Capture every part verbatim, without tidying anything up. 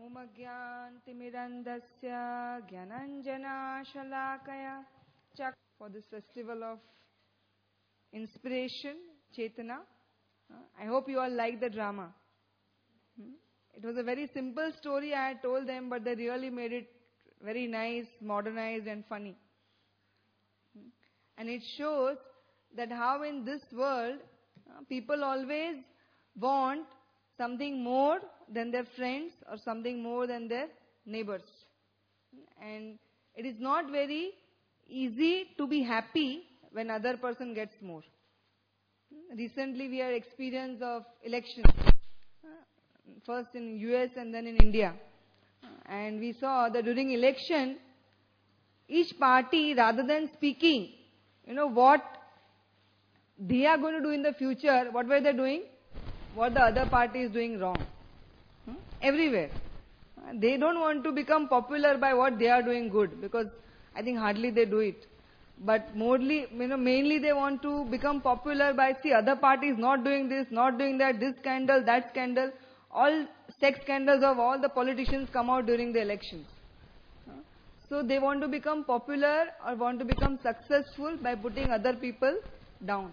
Omagyantimirandasya Gyananjanashalakaya Chak for this festival of inspiration, Chetana. Uh, I hope you all like the drama. Hmm? It was a very simple story I had told them, but they really made it very nice, modernized and funny. Hmm? And it shows that how in this world, uh, people always want something more than their friends or something more than their neighbors. And it is not very easy to be happy when other person gets more. Recently we had experience of elections, first in U S and then in India. And we saw that during election, each party, rather than speaking, you know, what they are going to do in the future, what were they doing? What the other party is doing wrong. Hmm? Everywhere. Uh, they don't want to become popular by what they are doing good, because I think hardly they do it. But mostly, you know, mainly they want to become popular by, see, other parties not doing this, not doing that, this scandal, that scandal. All sex scandals of all the politicians come out during the elections. Uh, so they want to become popular or want to become successful by putting other people down.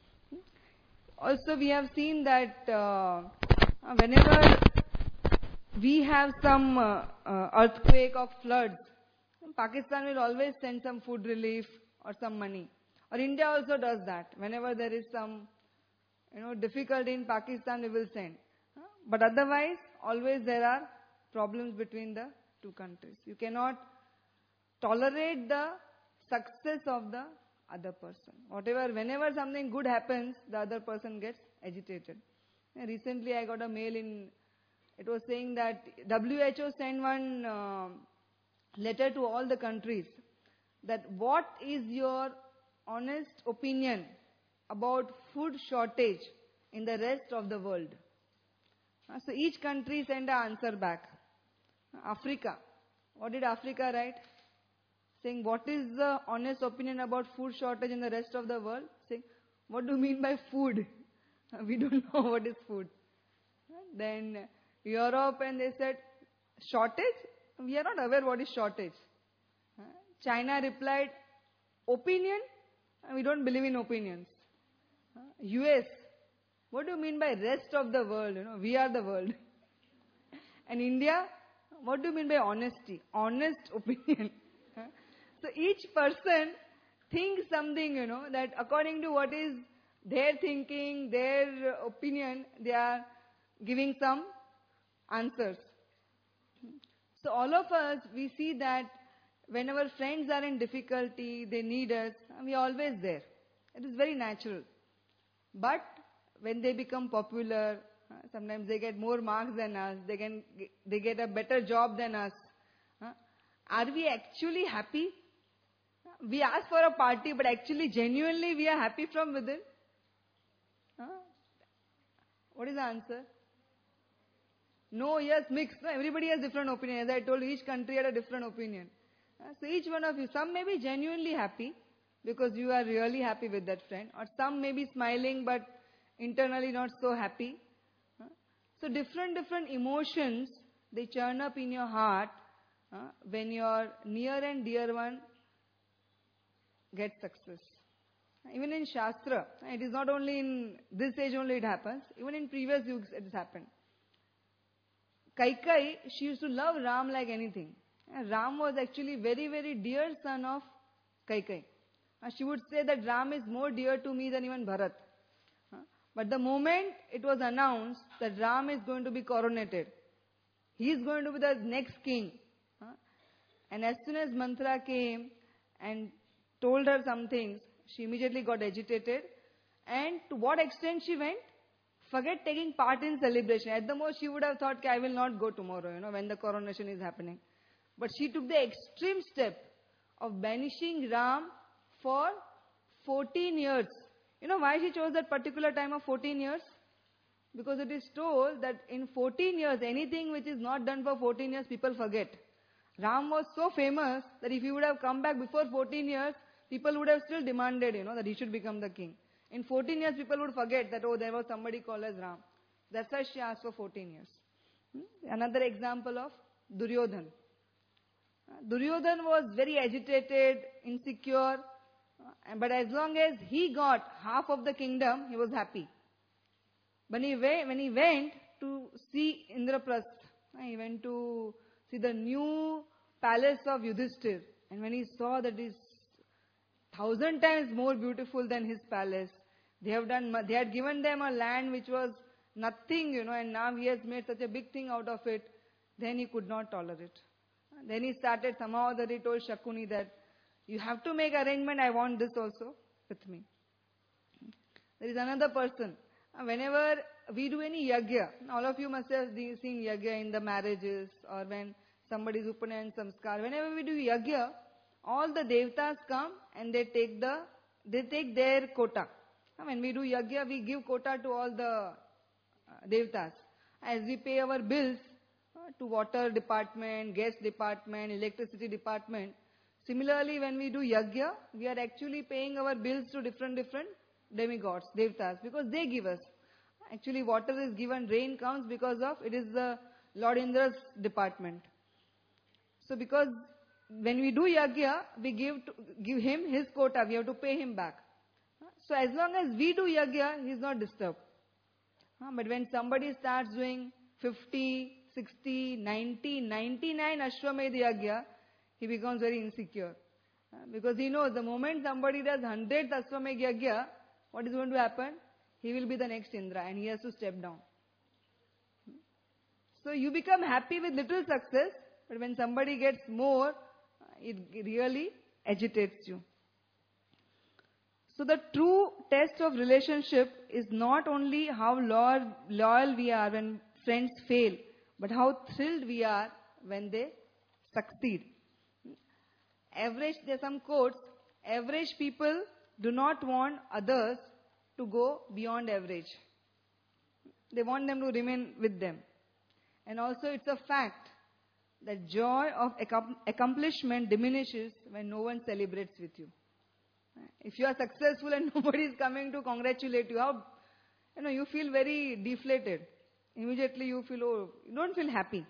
Also, we have seen that uh, whenever we have some uh, uh, earthquake or floods, Pakistan will always send some food relief or some money. Or India also does that. Whenever there is some, you know, difficulty in Pakistan, we will send. But otherwise, always there are problems between the two countries. You cannot tolerate the success of the other person. Whatever, whenever something good happens, the other person gets agitated. And recently I got a mail in, it was saying that W H O sent one uh, letter to all the countries that what is your honest opinion about food shortage in the rest of the world. Uh, so each country sent an answer back. Africa, what did Africa write? Saying, what is the honest opinion about food shortage in the rest of the world? Saying, what do you mean by food? We don't know what is food. Then Europe, and they said, shortage? We are not aware what is shortage. China replied, opinion? We don't believe in opinions. U S, what do you mean by rest of the world? You know, we are the world. And India, what do you mean by honesty? Honest opinion. So each person thinks something, you know, that according to what is their thinking, their opinion, they are giving some answers. So all of us, we see that whenever friends are in difficulty, they need us, we are always there. It is very natural. But when they become popular, sometimes they get more marks than us, they, can, they get a better job than us. Are we actually happy? We ask for a party, but actually, genuinely, we are happy from within. Huh? What is the answer? No, yes, mixed. No, everybody has different opinion. As I told you, each country had a different opinion. Uh, so each one of you, some may be genuinely happy because you are really happy with that friend, or some may be smiling but internally not so happy. Uh, so different, different emotions, they churn up in your heart uh, when your near and dear one get success. Even in Shastra, it is not only in this age only it happens, even in previous yugs it has happened. Kaikai, she used to love Ram like anything. Ram was actually very, very dear son of Kaikai. She would say that Ram is more dear to me than even Bharat. But the moment it was announced that Ram is going to be coronated, he is going to be the next king. And as soon as Manthara came and told her some things, she immediately got agitated. And to what extent she went? Forget taking part in celebration. At the most, she would have thought, I will not go tomorrow, you know, when the coronation is happening. But she took the extreme step of banishing Ram for fourteen years. You know why she chose that particular time of fourteen years? Because it is told that in fourteen years, anything which is not done for fourteen years, people forget. Ram was so famous that if he would have come back before fourteen years, people would have still demanded, you know, that he should become the king. In fourteen years, people would forget that, oh, there was somebody called as Ram. That's why she asked for fourteen years. Hmm? Another example of Duryodhan. Uh, Duryodhan was very agitated, insecure, uh, but as long as he got half of the kingdom, he was happy. When he, wa- when he went to see Indraprasth, uh, he went to see the new palace of Yudhishthir, and when he saw that it is thousand times more beautiful than his palace, they have done, they had given them a land which was nothing, you know, and now he has made such a big thing out of it, then he could not tolerate. Then he started, somehow that he told Shakuni that, you have to make arrangement, I want this also with me. There is another person. Whenever we do any yagya, all of you must have seen yagya in the marriages or when somebody is Upanayana Samskar. Whenever we do yagya, all the devtas come and they take the, they take their quota. When we do yagya, we give quota to all the devtas. As we pay our bills uh, to water department, gas department, electricity department, similarly when we do yagya, we are actually paying our bills to different different demigods, devtas, because they give us. Actually water is given, rain comes because of, it is the Lord Indra's department. So because when we do yagya, we give to, give him his quota, we have to pay him back. So as long as we do yagya, he is not disturbed. But when somebody starts doing fifty, sixty, ninety, ninety-nine Ashwamedh yagya, he becomes very insecure. Because he knows the moment somebody does one hundredth Ashwamedh yagya, what is going to happen? He will be the next Indra and he has to step down. So you become happy with little success, but when somebody gets more, it really agitates you. So the true test of relationship is not only how loyal, loyal we are when friends fail, but how thrilled we are when they succeed. Average, there are some quotes, average people do not want others to go beyond average. They want them to remain with them. And also it's a fact that joy of accomplishment diminishes when no one celebrates with you. If you are successful and nobody is coming to congratulate you, how, you know, you feel very deflated. Immediately you feel, oh, you don't feel happy.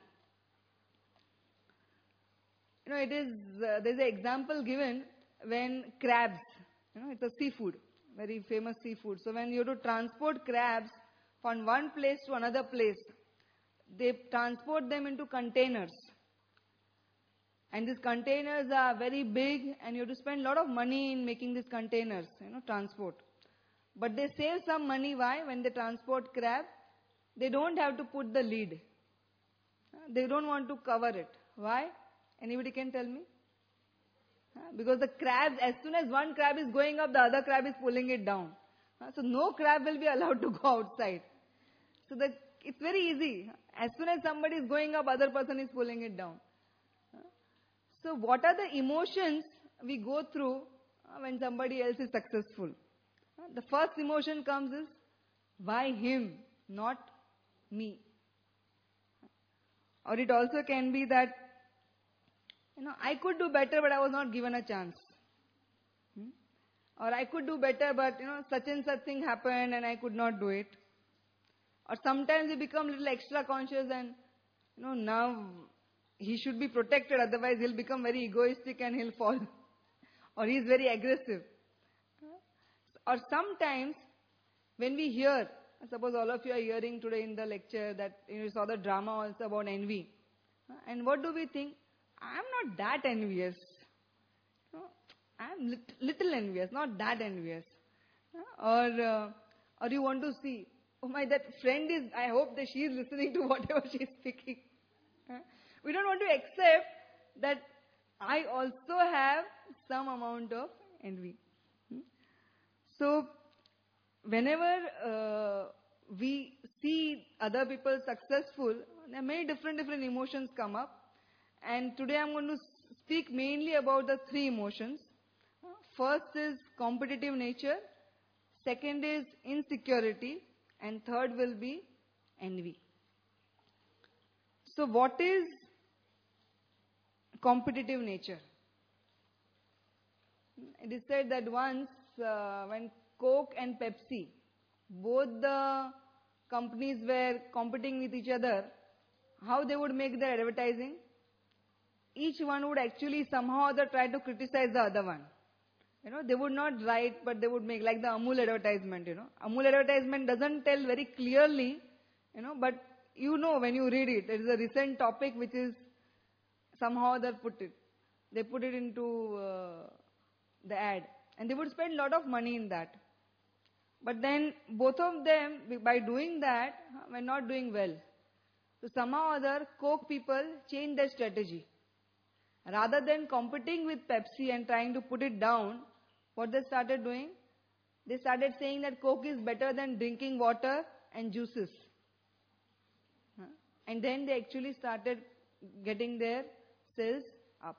You know, it is, uh, there's an example given when crabs, you know, it's a seafood, very famous seafood. So when you have to transport crabs from one place to another place, they transport them into containers. And these containers are very big and you have to spend a lot of money in making these containers, you know, transport. But they save some money. Why? When they transport crab, they don't have to put the lid. They don't want to cover it. Why? Anybody can tell me? Because the crabs, as soon as one crab is going up, the other crab is pulling it down. So no crab will be allowed to go outside. So the, it's very easy. As soon as somebody is going up, other person is pulling it down. So what are the emotions we go through when somebody else is successful? The first emotion comes is, why him, not me? Or it also can be that, you know, I could do better but I was not given a chance. Hmm? Or I could do better but, you know, such and such thing happened and I could not do it. Or sometimes you become a little extra conscious and, you know, now he should be protected, otherwise he'll become very egoistic and he'll fall. Or he's very aggressive. Or sometimes when we hear, suppose all of you are hearing today in the lecture that you saw the drama also about envy. And what do we think? I'm not that envious. No, I'm lit- little envious, not that envious. Or, uh, or you want to see, oh my, that friend is, I hope that she is listening to whatever she is speaking. We don't want to accept that I also have some amount of envy. So, whenever uh, we see other people successful, there are many different different emotions come up. And today I'm going to speak mainly about the three emotions. First is competitive nature, second is insecurity, and third will be envy. So what is competitive nature? It is said that once uh, when Coke and Pepsi, both the companies were competing with each other, how they would make their advertising? Each one would actually somehow or other try to criticize the other one. You know, they would not write, but they would make like the Amul advertisement, you know. Amul advertisement doesn't tell very clearly, you know, but you know when you read it, it is a recent topic which is somehow they put it. They put it into uh, the ad. And they would spend a lot of money in that. But then both of them, by doing that, were not doing well. So somehow or other, Coke people changed their strategy. Rather than competing with Pepsi and trying to put it down, what they started doing? They started saying that Coke is better than drinking water and juices. And then they actually started getting their sales up.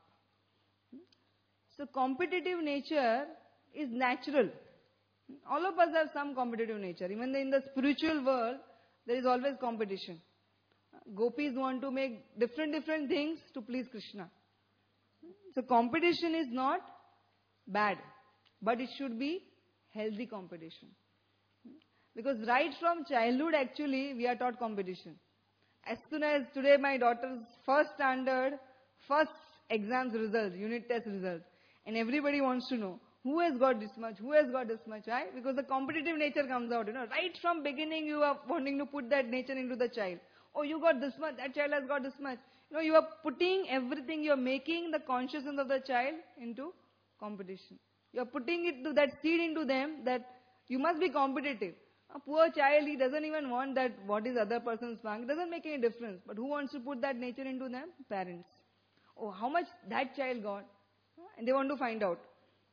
So competitive nature is natural. All of us have some competitive nature. Even in the spiritual world, there is always competition. Gopis want to make different different things to please Krishna. So competition is not bad, but it should be healthy competition. Because right from childhood actually we are taught competition. As soon as today my daughter's first standard, first exams results, unit test results, and everybody wants to know who has got this much, who has got this much, right? Because the competitive nature comes out, you know. Right from beginning you are wanting to put that nature into the child. Oh, you got this much, that child has got this much. You know, you are putting everything, you are making the consciousness of the child into competition. You are putting it to that seed into them that you must be competitive. A poor child, he doesn't even want that what is other person's mark. It doesn't make any difference. But who wants to put that nature into them? Parents. Oh, how much that child got? And they want to find out.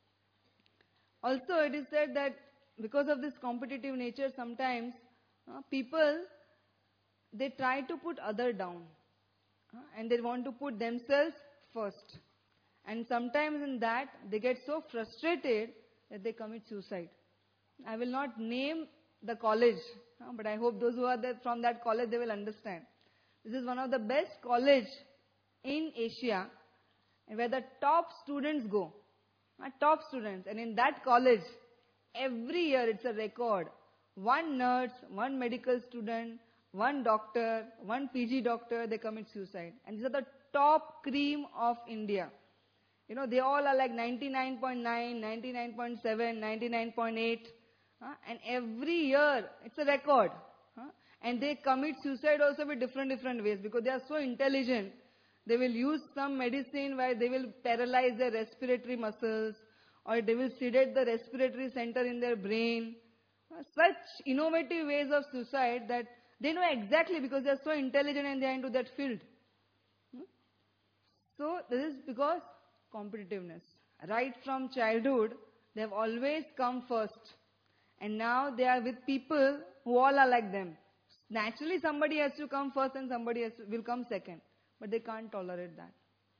Also, it is said that because of this competitive nature, sometimes uh, people, they try to put other down. Uh, and they want to put themselves first. And sometimes in that, they get so frustrated that they commit suicide. I will not name the college, uh, but I hope those who are there from that college, they will understand. This is one of the best college in Asia, where the top students go. Uh, top students. And in that college, every year it's a record. One nurse, one medical student, one doctor, one P G doctor, they commit suicide. And these are the top cream of India. You know, they all are like ninety-nine point nine, ninety-nine point seven, ninety-nine point eight. Uh, and every year, it's a record. Uh, and they commit suicide also with different, different ways because they are so intelligent. They will use some medicine where they will paralyze their respiratory muscles or they will sedate the respiratory center in their brain. Uh, such innovative ways of suicide that they know exactly because they are so intelligent and they are into that field. Hmm? So this is because competitiveness. Right from childhood, they have always come first. And now they are with people who all are like them. Naturally somebody has to come first and somebody has to, will come second. But they can't tolerate that.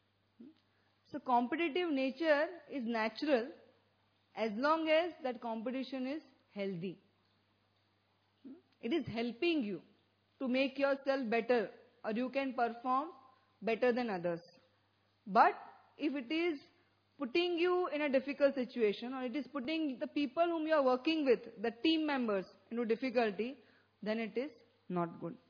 So competitive nature is natural as long as that competition is healthy. It is helping you to make yourself better or you can perform better than others. But if it is putting you in a difficult situation or it is putting the people whom you are working with, the team members, into difficulty, then it is not good.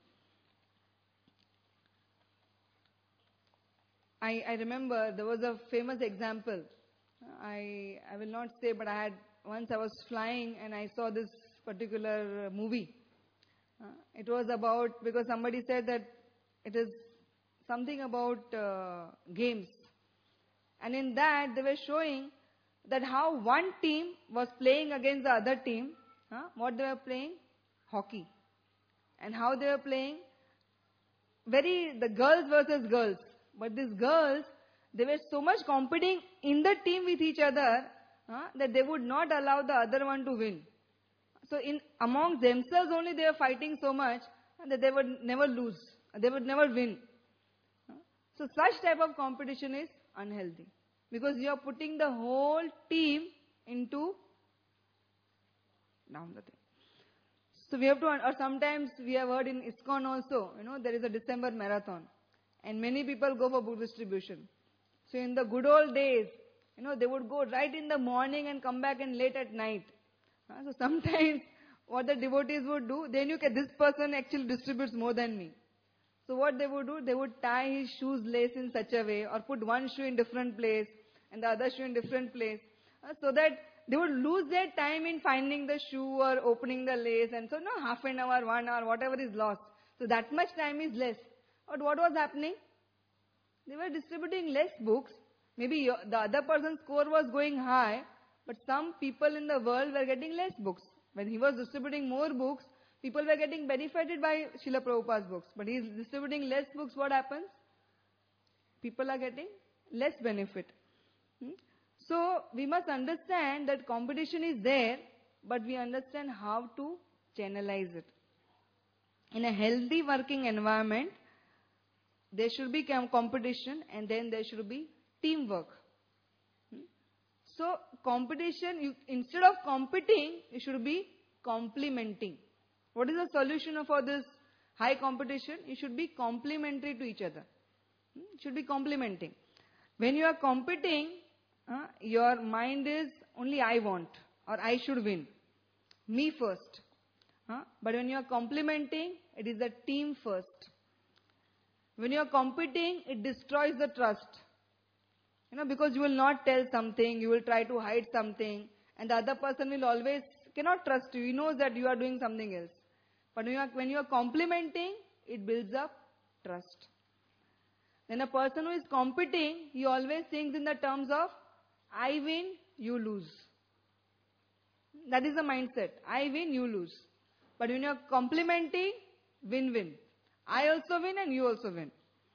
I, I remember there was a famous example. I, I will not say, but I had, once I was flying and I saw this particular movie. Uh, it was about, because somebody said that it is something about uh, games. And in that, they were showing that how one team was playing against the other team. Huh? What they were playing? Hockey. And how they were playing? Very, the girls versus girls. But these girls, they were so much competing in the team with each other huh, that they would not allow the other one to win. So in among themselves only they were fighting so much that they would never lose. They would never win. So such type of competition is unhealthy. Because you are putting the whole team into down the thing. So we have to, or sometimes we have heard in ISKCON also, you know, there is a December marathon. And many people go for book distribution. So in the good old days, you know, they would go right in the morning and come back and late at night. Uh, so sometimes what the devotees would do, they knew that this person actually distributes more than me. So what they would do, they would tie his shoes lace in such a way, or put one shoe in different place and the other shoe in different place, uh, so that they would lose their time in finding the shoe or opening the lace, and so no, half an hour, one hour, whatever is lost. So that much time is less. But what was happening? They were distributing less books. Maybe your, the other person's score was going high, but some people in the world were getting less books. When he was distributing more books, people were getting benefited by Srila Prabhupada's books. But he is distributing less books, what happens? People are getting less benefit. Hmm? So we must understand that competition is there, but we understand how to channelize it. In a healthy working environment, there should be competition, and then there should be teamwork. Hmm? So competition, you, instead of competing, you should be complementing. What is the solution for this high competition? You should be complementary to each other. Hmm? You should be complementing. When you are competing, uh, your mind is only I want, or I should win. Me first. Uh, but when you are complementing, it is the team first. When you are competing, it destroys the trust. You know, because you will not tell something, you will try to hide something, and the other person will always cannot trust you. He knows that you are doing something else. But when you are, when you are complimenting, it builds up trust. Then a person who is competing, he always thinks in the terms of, I win, you lose. That is the mindset. I win, you lose. But when you are complimenting, win-win. I also win and you also win.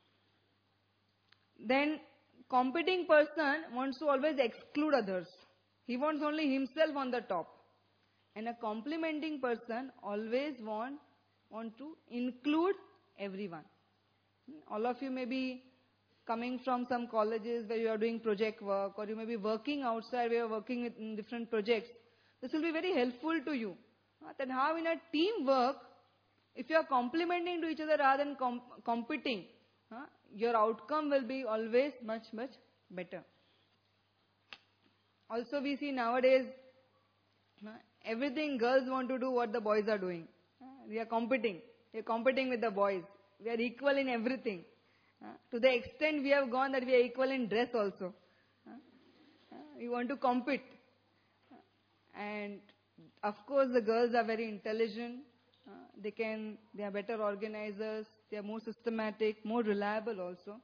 Then competing person wants to always exclude others. He wants only himself on the top. And a complimenting person always want, want to include everyone. All of you may be coming from some colleges where you are doing project work, or you may be working outside where you are working in different projects. This will be very helpful to you. That how in a teamwork, if you are complimenting to each other rather than com competing, huh, your outcome will be always much, much better. Also, we see nowadays, uh, everything girls want to do what the boys are doing. Uh, we are competing. We are competing with the boys. We are equal in everything. Uh, to the extent we have gone that we are equal in dress also. Uh, uh, we want to compete. Uh, and of course, the girls are very intelligent. Uh, they can, they are better organizers. They are more systematic, more reliable also.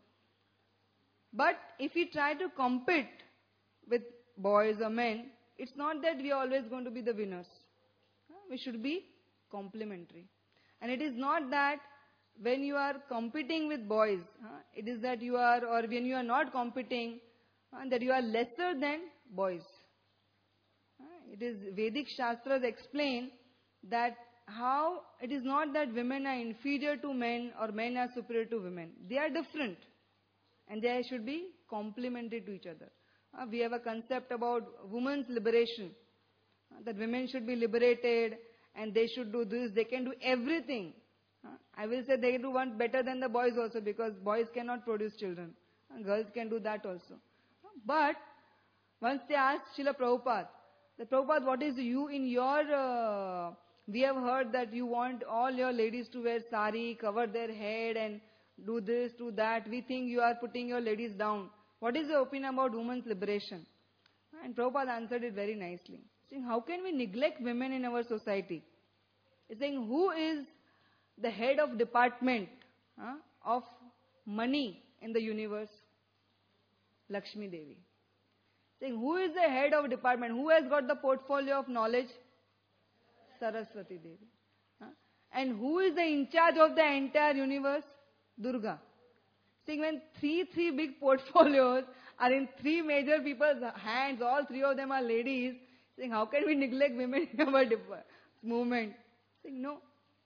But if we try to compete with boys or men, it's not that we are always going to be the winners. Uh, we should be complementary. And it is not that when you are competing with boys, uh, it is that you are, or when you are not competing, uh, that you are lesser than boys. Uh, it is Vedic Shastras explain that how it is not that women are inferior to men or men are superior to women. They are different. And they should be complementary to each other. Uh, we have a concept about women's liberation. Uh, that women should be liberated and they should do this. They can do everything. Uh, I will say they do one better than the boys also, because boys cannot produce children. Uh, girls can do that also. Uh, but once they asked Srila Prabhupada, the Prabhupada, what is you in your... Uh, we have heard that you want all your ladies to wear sari, cover their head and do this, do that. We think you are putting your ladies down. What is your opinion about women's liberation? And Prabhupada answered it very nicely. Saying, how can we neglect women in our society? He's saying, who is the head of department uh, of money in the universe? Lakshmi Devi. Saying, who is the head of department? Who has got the portfolio of knowledge? Saraswati Devi. Uh, and who is the in charge of the entire universe? Durga. Saying, when three, three big portfolios are in three major people's hands, all three of them are ladies, saying, how can we neglect women in our movement? Saying, no.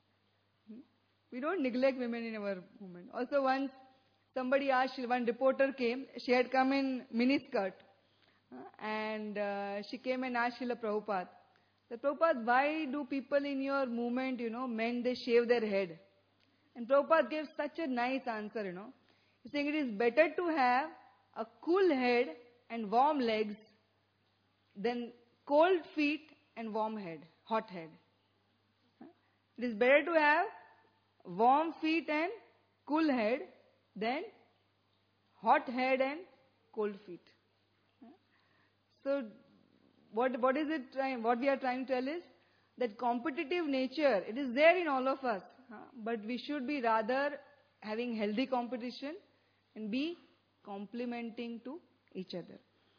We don't neglect women in our movement. Also once somebody asked, one reporter came, she had come in miniskirt, uh, and uh, she came and asked Srila Prabhupada, the Prabhupada, why do people in your movement, you know, men, they shave their head? And Prabhupada gave such a nice answer, you know. He's saying it is better to have a cool head and warm legs than cold feet and warm head, hot head. It is better to have warm feet and cool head, then hot head and cold feet. So, what, what is it, trying, what we are trying to tell is that competitive nature, it is there in all of us, huh? But we should be rather having healthy competition and be complementing to each other.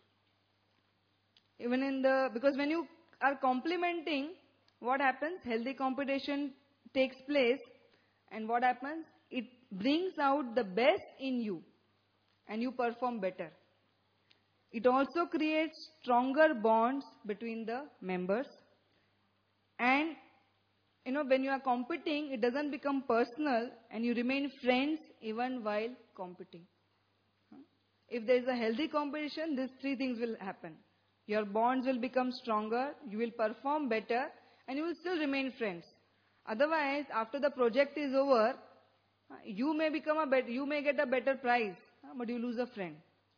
Even in the, because when you are complementing, what happens? Healthy competition takes place, and what happens? It brings out the best in you, and you perform better. It also creates stronger bonds between the members. And, you know, when you are competing, it doesn't become personal, and you remain friends even while competing. If there is a healthy competition, these three things will happen. Your bonds will become stronger, you will perform better, and you will still remain friends. Otherwise, after the project is over, you may become a bet- you may get a better prize, but you lose a friend.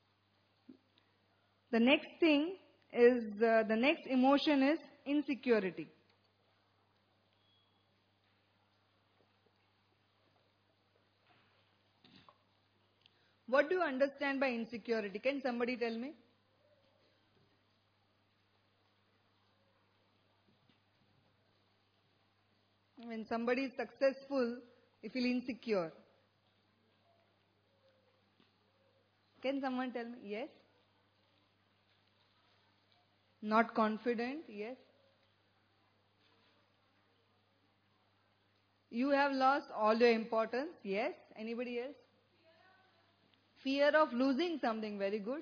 The next thing is, uh, the next emotion is insecurity. What do you understand by insecurity? Can somebody tell me? When somebody is successful, you feel insecure. Can someone tell me? Yes? Not confident? Yes? You have lost all your importance? Yes? Anybody else? Fear of losing something. Very good.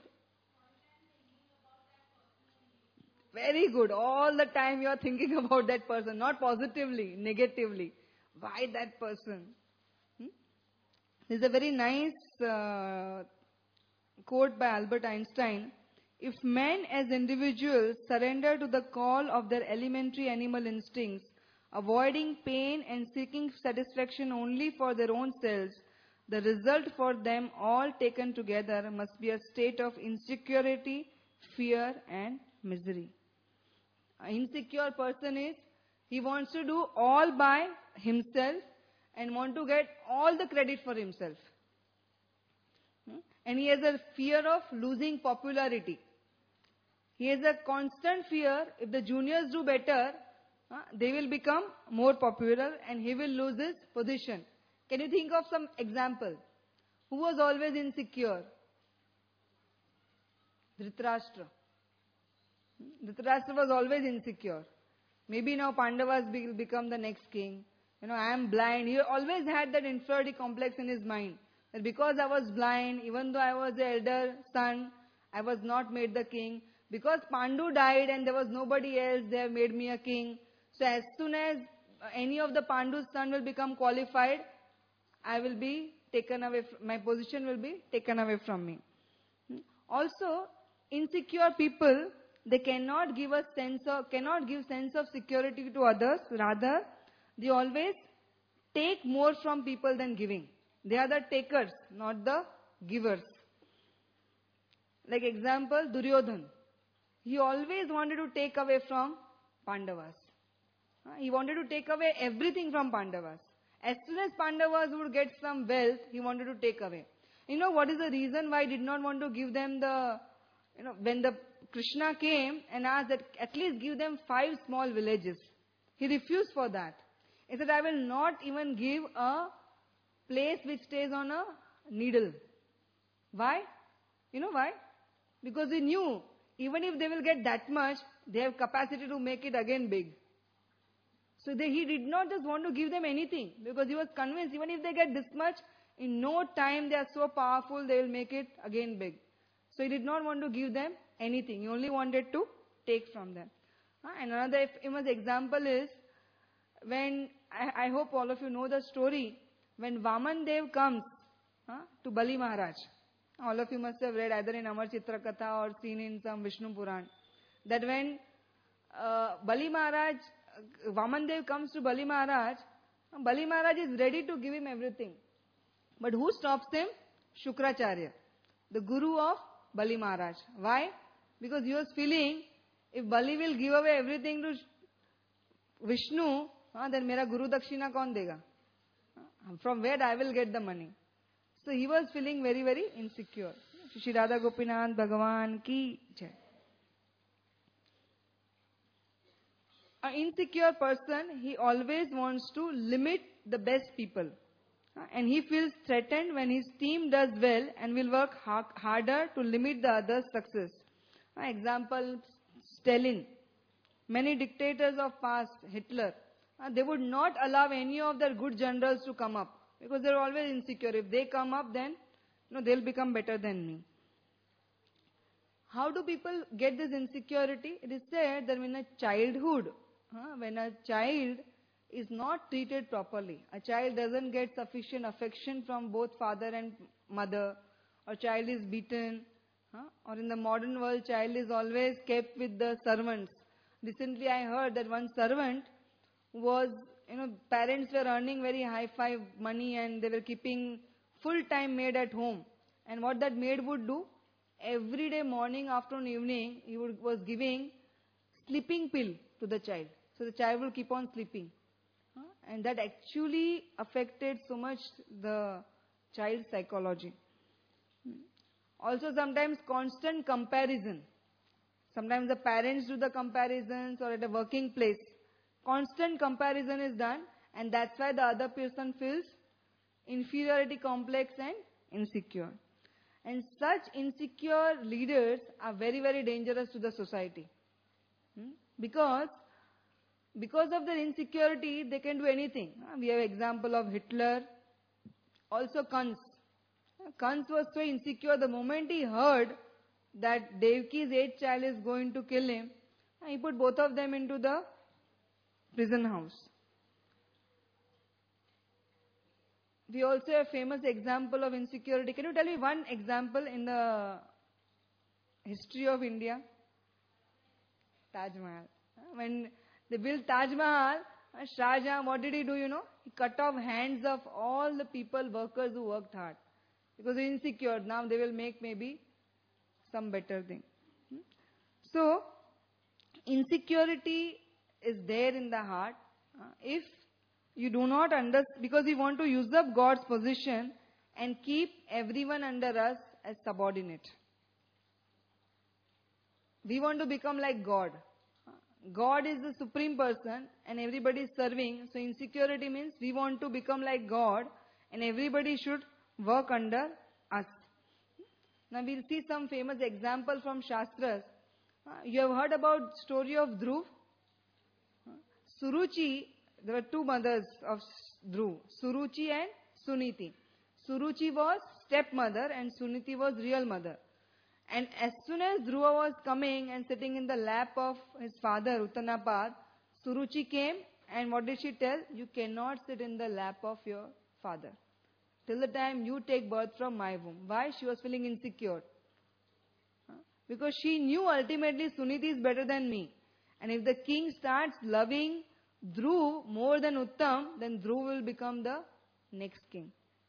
Very good. All the time you are thinking about that person. Not positively, negatively. Why that person? Hmm? This is a very nice uh, quote by Albert Einstein. If men as individuals surrender to the call of their elementary animal instincts, avoiding pain and seeking satisfaction only for their own selves, the result for them all taken together must be a state of insecurity, fear and misery. An insecure person is, he wants to do all by himself and want to get all the credit for himself. And he has a fear of losing popularity. He has a constant fear, if the juniors do better, uh, they will become more popular and he will lose his position. Can you think of some example? Who was always insecure? Dhritarashtra. Dhritarashtra was always insecure. Maybe now Pandavas will become the next king. You know, I am blind. He always had that inferiority complex in his mind. That because I was blind, even though I was the elder son, I was not made the king. Because Pandu died and there was nobody else, they have made me a king. So as soon as any of the Pandu's son will become qualified, I will be taken away, from, my position will be taken away from me. Also, insecure people, they cannot give a sense of, cannot give sense of security to others. Rather, they always take more from people than giving. They are the takers, not the givers. Like example, Duryodhan. He always wanted to take away from Pandavas. He wanted to take away everything from Pandavas. As soon as Pandavas would get some wealth, he wanted to take away. You know what is the reason why he did not want to give them the, you know, when the Krishna came and asked that at least give them five small villages. He refused for that. He said, I will not even give a place which stays on a needle. Why? You know why? Because he knew, even if they will get that much, they have capacity to make it again big. So they, he did not just want to give them anything, because he was convinced, even if they get this much, in no time they are so powerful, they will make it again big. So he did not want to give them anything. He only wanted to take from them. Uh, and another famous example is, when, I, I hope all of you know the story, when Vaman Dev comes uh, to Bali Maharaj. All of you must have read either in Amar Chitra Katha or seen in some Vishnu Puran. That when uh, Bali Maharaj, uh, Vaman Dev comes to Bali Maharaj, Bali Maharaj is ready to give him everything. But who stops him? Shukracharya, the guru of Bali Maharaj. Why? Because he was feeling, if Bali will give away everything to Vishnu, uh, then mera guru dakshina kaun dega? From where I will get the money? So he was feeling very, very insecure. Shri Radha Gopinath Bhagavan ki jai. An insecure person, he always wants to limit the best people. And he feels threatened when his team does well and will work ha- harder to limit the other's success. Uh, example, Stalin. Many dictators of past, Hitler, uh, they would not allow any of their good generals to come up because they're always insecure. If they come up, then you know, they'll become better than me. How do people get this insecurity? It is said that in a childhood, uh, when a child is not treated properly, a child doesn't get sufficient affection from both father and mother, or child is beaten, uh, or in the modern world, child is always kept with the servants. Recently I heard that one servant was, you know, parents were earning very high-fi money and they were keeping full-time maid at home. And what that maid would do, every day morning, afternoon, evening, he would, was giving sleeping pill to the child. So the child will keep on sleeping. Uh, and that actually affected so much the child's psychology. Also sometimes constant comparison. Sometimes the parents do the comparisons, or at a working place. Constant comparison is done, and that's why the other person feels inferiority complex and insecure. And such insecure leaders are very, very dangerous to the society. Hmm? Because, because of their insecurity, they can do anything. We have example of Hitler, also Kans. Kans was so insecure, the moment he heard that Devki's eighth child is going to kill him, he put both of them into the prison house. We also have famous example of insecurity. Can you tell me one example in the history of India? Taj Mahal. When they built Taj Mahal, Shah Jahan, what did he do, you know? He cut off hands of all the people, workers who worked hard. Because they're insecure. Now they will make maybe some better thing. So, insecurity is there in the heart. Uh, if you do not understand, because we want to use up God's position and keep everyone under us as subordinate. We want to become like God. God is the supreme person and everybody is serving. So insecurity means we want to become like God and everybody should work under us. Now we'll see some famous example from Shastras. Uh, you have heard about story of Dhruv? Uh, Suruchi, there were two mothers of Dhruv, Suruchi and Suniti. Suruchi was stepmother and Suniti was real mother. And as soon as Dhruva was coming and sitting in the lap of his father, Uttanapad, Suruchi came and what did she tell? You cannot sit in the lap of your father till the time you take birth from my womb. Why? She was feeling insecure. Because she knew ultimately Suniti is better than me. And if the king starts loving Dhruv more than Uttam, then Dhruv will become the next king.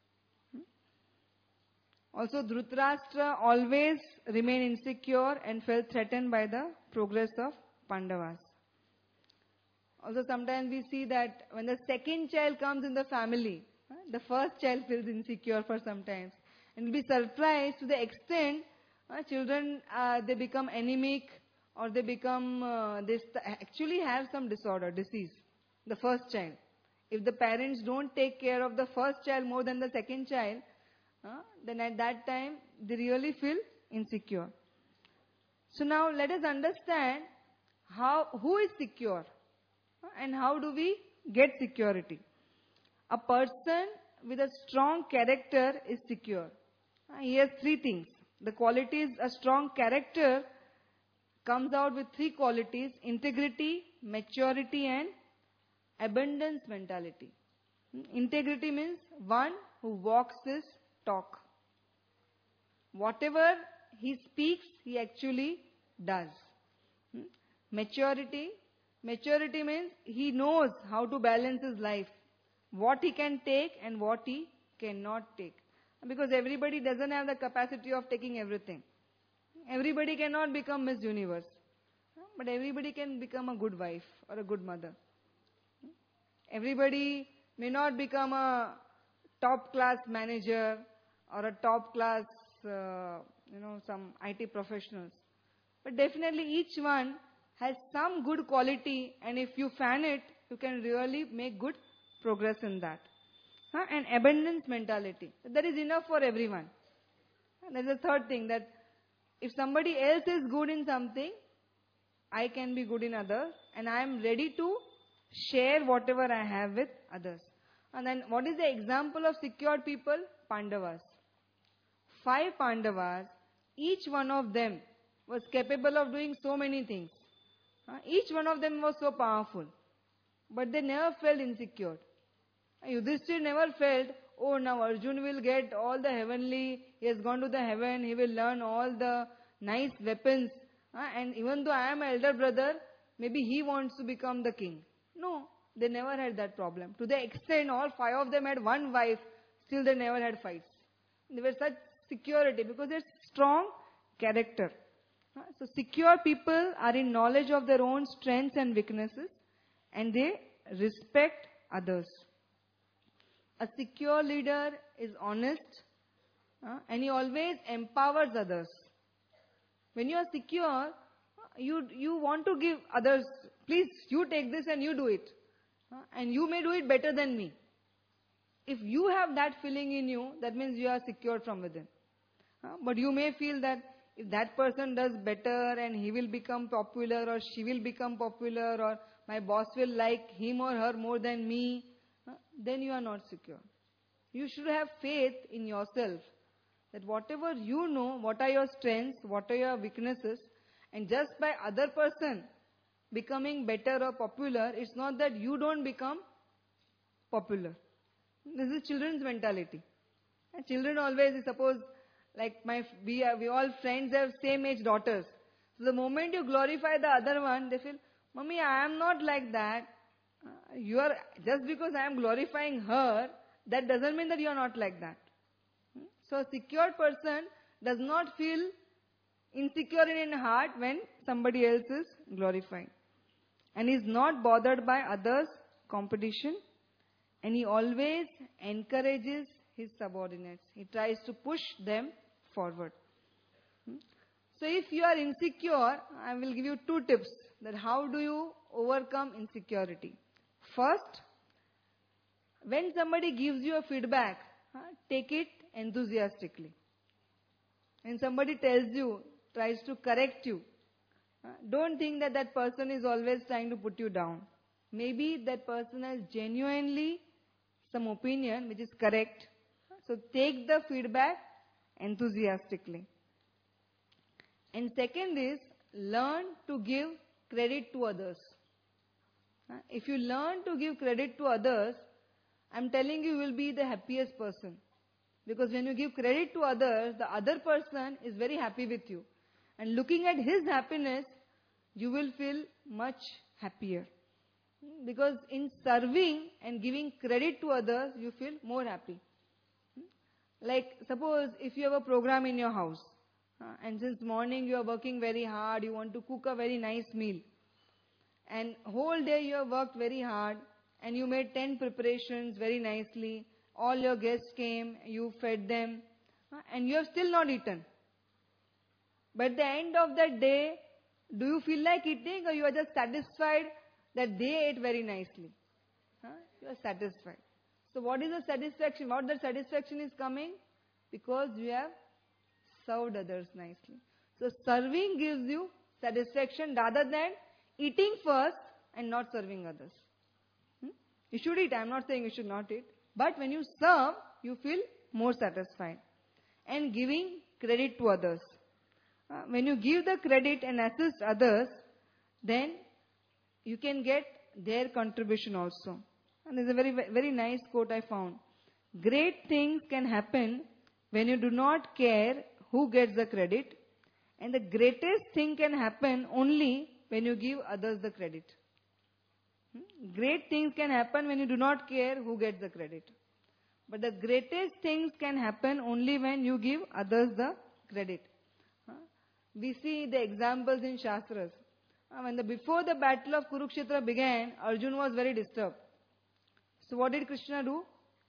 Also, Dhritarashtra always remained insecure and felt threatened by the progress of Pandavas. Also, sometimes we see that when the second child comes in the family, the first child feels insecure for some time. And you'll be surprised to the extent uh, children, uh, they become anemic or they become, uh, they actually have some disorder, disease, the first child. If the parents don't take care of the first child more than the second child, uh, then at that time they really feel insecure. So now let us understand how, who is secure uh, and how do we get security. A person with a strong character is secure. Uh, he has three things. The qualities, a strong character comes out with three qualities: integrity, maturity and abundance mentality. Integrity means one who walks his talk. Whatever he speaks, he actually does. Maturity, maturity means he knows how to balance his life. What he can take and what he cannot take. Because everybody doesn't have the capacity of taking everything. Everybody cannot become Miss Universe. But everybody can become a good wife or a good mother. Everybody may not become a top class manager or a top class, uh, you know, some I T professionals. But definitely each one has some good quality, and if you fan it, you can really make good progress in that. Huh? And abundance mentality. That is enough for everyone. And there's a third thing, that if somebody else is good in something, I can be good in others, and I am ready to share whatever I have with others. And then what is the example of secure people? Pandavas. Five Pandavas, each one of them was capable of doing so many things. Uh, each one of them was so powerful. But they never felt insecure. Yudhishthir never felt, oh, now Arjun will get all the heavenly, he has gone to the heaven, he will learn all the nice weapons. Uh, and even though I am an elder brother, maybe he wants to become the king. No, they never had that problem. To the extent all five of them had one wife, still they never had fights. They were such security because they're strong character. Uh, so secure people are in knowledge of their own strengths and weaknesses, and they respect others. A secure leader is honest, uh, and he always empowers others. When you are secure, you you want to give others, please, you take this and you do it. Uh, and you may do it better than me. If you have that feeling in you, that means you are secure from within. Uh, but you may feel that if that person does better and he will become popular or she will become popular or my boss will like him or her more than me, uh, then you are not secure. You should have faith in yourself that whatever you know, what are your strengths, what are your weaknesses, and just by other person becoming better or popular, it's not that you don't become popular. This is children's mentality. And children always, suppose, like my we are, we all friends have same age daughters. So the moment you glorify the other one, they feel, Mummy, I am not like that. Uh, you are just because I am glorifying her, that doesn't mean that you are not like that. Hmm? So a secure person does not feel insecure in his heart when somebody else is glorifying, and is not bothered by others' competition, and he always encourages his subordinates. He tries to push them forward. Hmm? So if you are insecure, I will give you two tips that how do you overcome insecurity. First, when somebody gives you a feedback, uh, take it enthusiastically. When somebody tells you, tries to correct you, uh, don't think that that person is always trying to put you down. Maybe that person has genuinely some opinion which is correct. So take the feedback enthusiastically. And second is, learn to give credit to others. Uh, If you learn to give credit to others, I'm telling you, you will be the happiest person. Because when you give credit to others, the other person is very happy with you. And looking at his happiness, you will feel much happier. Because in serving and giving credit to others, you feel more happy. Like, suppose if you have a program in your house, uh, and since morning you are working very hard, you want to cook a very nice meal. And whole day you have worked very hard, and you made ten preparations very nicely. All your guests came, you fed them, uh, and you have still not eaten. But at the end of that day, do you feel like eating, or you are just satisfied that they ate very nicely? Huh? You are satisfied. So what is the satisfaction? What the satisfaction is coming? Because you have served others nicely. So serving gives you satisfaction rather than eating first and not serving others. Hmm? You should eat. I am not saying you should not eat. But when you serve, you feel more satisfied. And giving credit to others. Uh, when you give the credit and assist others, then you can get their contribution also. And there's a very, very nice quote I found. Great things can happen when you do not care who gets the credit, and the greatest thing can happen only when you give others the credit. Hmm? Great things can happen when you do not care who gets the credit. But the greatest things can happen only when you give others the credit. Huh? We see the examples in Shastras. Uh, when the, before the battle of Kurukshetra began, Arjun was very disturbed. So what did Krishna do?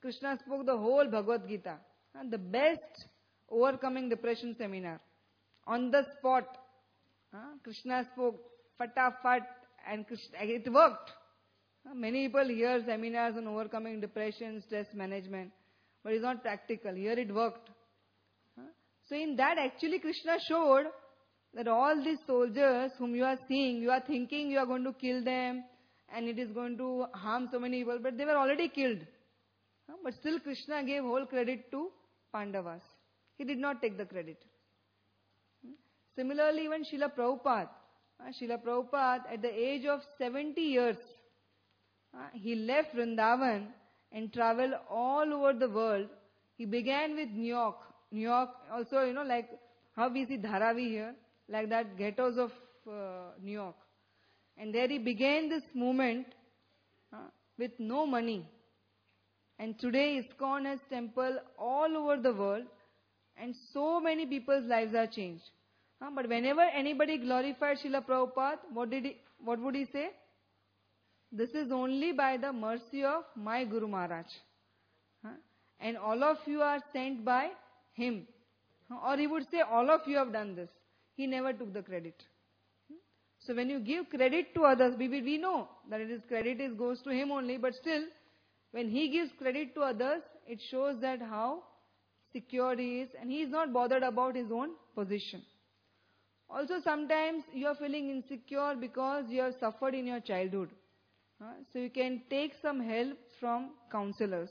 Krishna spoke the whole Bhagavad Gita. Uh, the best overcoming depression seminar. On the spot. Uh, Krishna spoke fatafat and Krishna, it worked. Uh, many people hear seminars on overcoming depression, stress management, but it's not practical. Here it worked. Uh, so in that actually Krishna showed that all these soldiers whom you are seeing, you are thinking you are going to kill them and it is going to harm so many people, but they were already killed. Uh, but still Krishna gave whole credit to Pandavas. He did not take the credit. Similarly, even Srila Prabhupada, uh, Srila Prabhupada at the age of seventy years, uh, he left Vrindavan and traveled all over the world. He began with New York. New York also, you know, like how we see Dharavi here, like that ghettos of uh, New York. And there he began this movement uh, with no money. And today ISKCON has temple all over the world and so many people's lives are changed. Uh, but whenever anybody glorified Srila Prabhupada, what did he, what would he say? This is only by the mercy of my Guru Maharaj. Uh, and all of you are sent by him. Uh, or he would say, all of you have done this. He never took the credit. So when you give credit to others, we, we know that it is credit is goes to him only, but still, when he gives credit to others, it shows that how secure he is, and he is not bothered about his own position. Also, sometimes you are feeling insecure because you have suffered in your childhood. Uh, so you can take some help from counselors.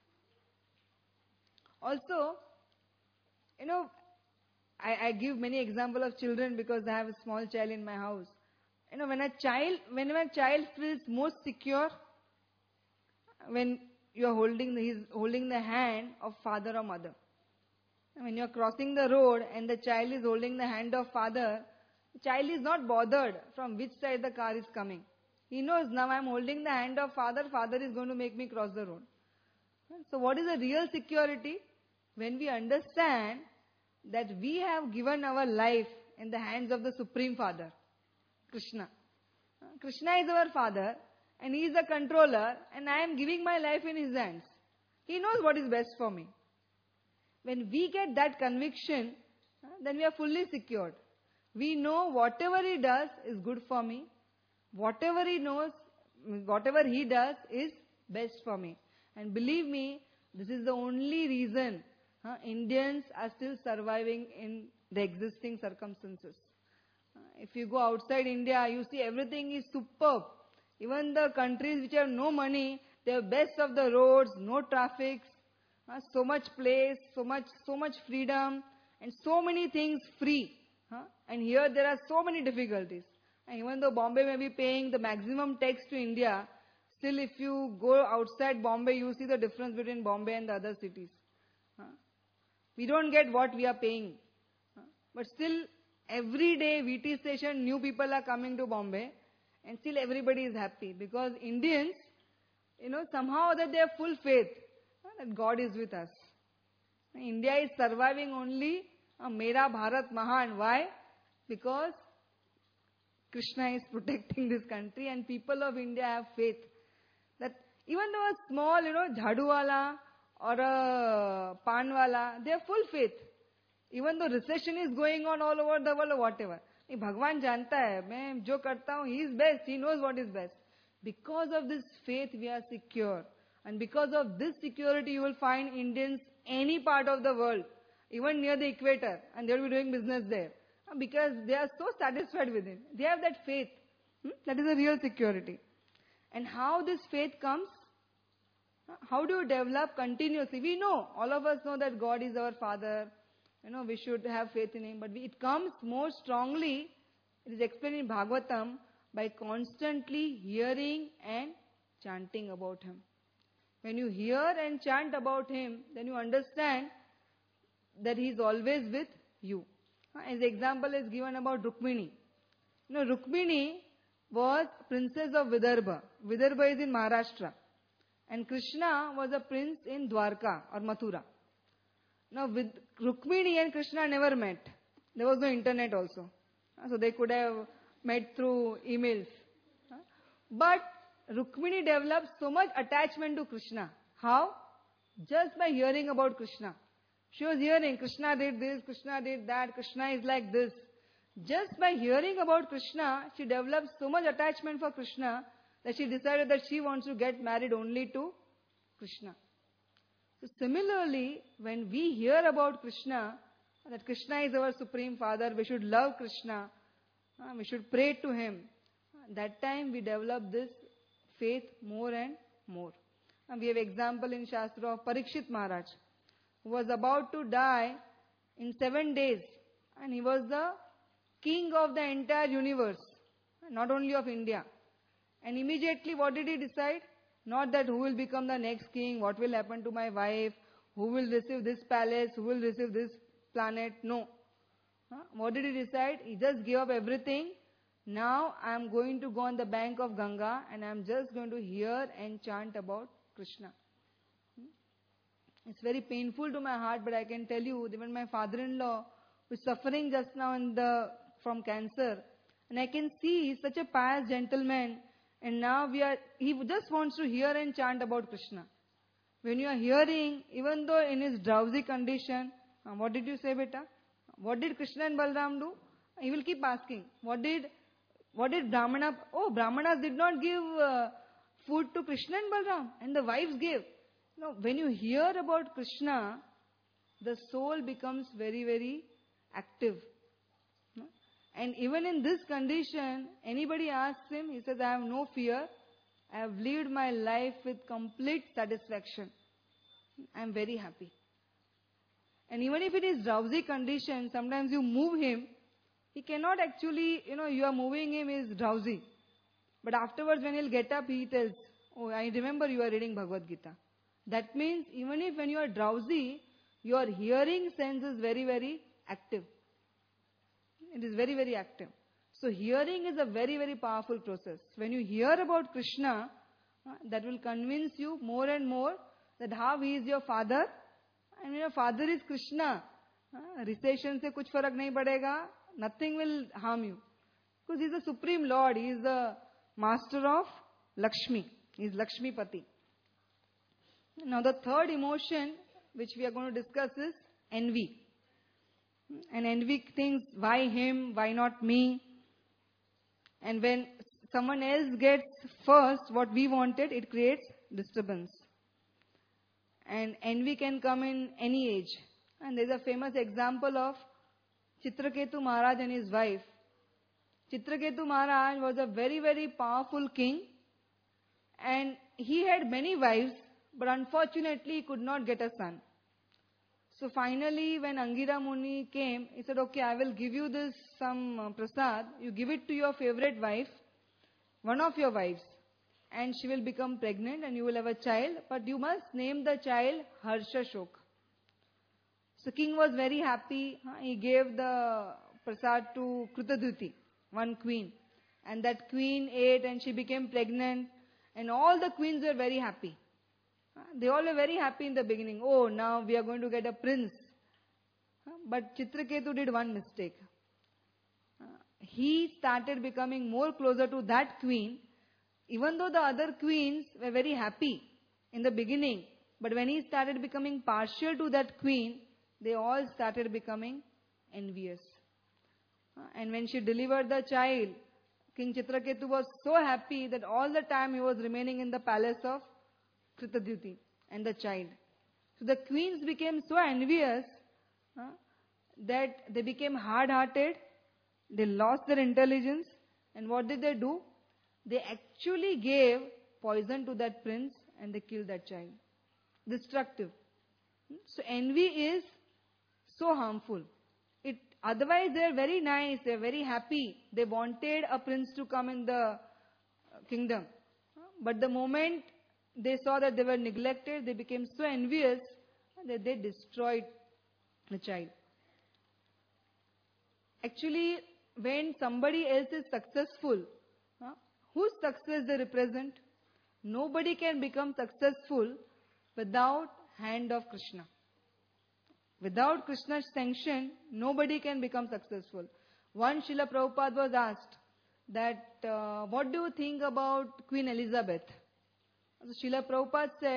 Also, you know, I, I give many examples of children because I have a small child in my house. You know, when a child, whenever a child feels most secure, when you are holding, the, he's holding the hand of father or mother. When you are crossing the road and the child is holding the hand of father, the child is not bothered from which side the car is coming. He knows now I am holding the hand of father, father is going to make me cross the road. So what is the real security? When we understand that we have given our life in the hands of the Supreme Father, Krishna. Krishna is our Father and He is the controller and I am giving my life in His hands. He knows what is best for me. When we get that conviction, then we are fully secured. We know whatever He does is good for me. Whatever He knows, whatever He does is best for me. And believe me, this is the only reason uh, Indians are still surviving in the existing circumstances. Uh, if you go outside India, you see everything is superb. Even the countries which have no money, they have best of the roads, no traffic, uh, so much place, so much, so much freedom, and so many things free. Uh, and here there are so many difficulties. And even though Bombay may be paying the maximum tax to India, still if you go outside Bombay, you see the difference between Bombay and the other cities. Uh, we don't get what we are paying. Uh, but still, every day, V T station, new people are coming to Bombay, and still everybody is happy. Because Indians, you know, somehow that they have full faith uh, that God is with us. India is surviving only uh, Mera Bharat Mahan. Why? Because Krishna is protecting this country and people of India have faith. That even though a small, you know, jhaduwala or a panwala, they have full faith. Even though recession is going on all over the world or whatever. Bhagwan janta hai, main jo karta hu, he is best, he knows what is best. Because of this faith we are secure. And because of this security you will find Indians any part of the world, even near the equator, and they will be doing business there. Because they are so satisfied with it. They have that faith. Hmm? That is a real security. And how this faith comes? How do you develop continuously? We know, all of us know that God is our Father. You know, we should have faith in Him. But we, it comes more strongly, it is explained in Bhagavatam, by constantly hearing and chanting about Him. When you hear and chant about Him, then you understand that He is always with you. As example is given about Rukmini. You know, Rukmini was princess of Vidarbha. Vidarbha is in Maharashtra. And Krishna was a prince in Dwarka or Mathura. Now, with Rukmini and Krishna never met. There was no internet also. So they could have met through emails. But Rukmini developed so much attachment to Krishna. How? Just by hearing about Krishna. She was hearing, Krishna did this, Krishna did that, Krishna is like this. Just by hearing about Krishna, she developed so much attachment for Krishna that she decided that she wants to get married only to Krishna. So similarly, when we hear about Krishna, that Krishna is our Supreme Father, we should love Krishna, uh, we should pray to Him. That time we develop this faith more and more. And we have example in Shastra of Parikshit Maharaj, who was about to die in seven days. And he was the king of the entire universe, not only of India. And immediately what did he decide? Not that who will become the next king, what will happen to my wife, who will receive this palace, who will receive this planet. No. Huh? What did he decide? He just gave up everything. Now I am going to go on the bank of Ganga and I am just going to hear and chant about Krishna. It's very painful to my heart, but I can tell you, even my father-in-law who is suffering just now in the, from cancer, and I can see he's such a pious gentleman, and now we are, he just wants to hear and chant about Krishna. When you are hearing, even though in his drowsy condition, uh, what did you say, beta? What did Krishna and Balram do? He will keep asking, what did, what did Brahmana, oh, Brahmanas did not give uh, food to Krishna and Balram, and the wives gave. Now, when you hear about Krishna, the soul becomes very, very active. And even in this condition, anybody asks him, he says, I have no fear. I have lived my life with complete satisfaction. I am very happy. And even if it is drowsy condition, sometimes you move him, he cannot actually, you know, you are moving him, he is drowsy. But afterwards when he'll get up, he tells, oh, I remember you are reading Bhagavad Gita. That means even if when you are drowsy, your hearing sense is very, very active. It is very, very active. So hearing is a very, very powerful process. When you hear about Krishna, uh, that will convince you more and more that how he is your father, and your father is Krishna. Uh, recession se kuch farak nahi padega, nothing will harm you. Because he is the Supreme Lord, he is the master of Lakshmi, he is Lakshmi Pati. Now the third emotion which we are going to discuss is envy. And envy thinks, why him, why not me? And when someone else gets first what we wanted, it creates disturbance. And envy can come in any age. And there's a famous example of Chitraketu Maharaj and his wife. Chitraketu Maharaj was a very, very powerful king. And he had many wives, but unfortunately he could not get a son. So finally, when Angira Muni came, he said, okay, I will give you this some uh, prasad. You give it to your favorite wife, one of your wives, and she will become pregnant and you will have a child. But you must name the child Harsha Shok. So king was very happy. He gave the prasad to Krutaduti, one queen. And that queen ate and she became pregnant. And all the queens were very happy. They all were very happy in the beginning. Oh, now we are going to get a prince. But Chitraketu did one mistake. He started becoming more closer to that queen, even though the other queens were very happy in the beginning. But when he started becoming partial to that queen, they all started becoming envious. And when she delivered the child, King Chitraketu was so happy that all the time he was remaining in the palace of Kritadyuti and the child. So the queens became so envious uh, that they became hard-hearted, they lost their intelligence, and what did they do? They actually gave poison to that prince and they killed that child. Destructive. So envy is so harmful. It, otherwise they are very nice, they are very happy. They wanted a prince to come in the kingdom. But the moment they saw that they were neglected, they became so envious that they destroyed the child. Actually, when somebody else is successful, huh, whose success they represent? Nobody can become successful without hand of Krishna. Without Krishna's sanction, nobody can become successful. Once Srila Prabhupada was asked that, uh, what do you think about Queen Elizabeth? So Srila Prabhupada said,